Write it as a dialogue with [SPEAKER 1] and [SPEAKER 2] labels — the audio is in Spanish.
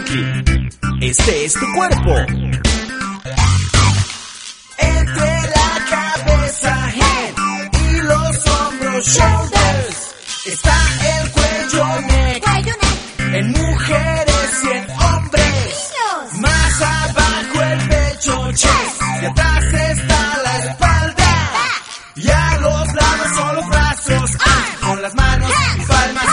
[SPEAKER 1] Brooklyn. Este es tu cuerpo.
[SPEAKER 2] Entre la cabeza, head, y los hombros, shoulders, está el cuello, neck, en mujeres y en hombres. Más abajo el pecho, chest, y atrás está la espalda. Y a los lados son los brazos, con las manos y palmas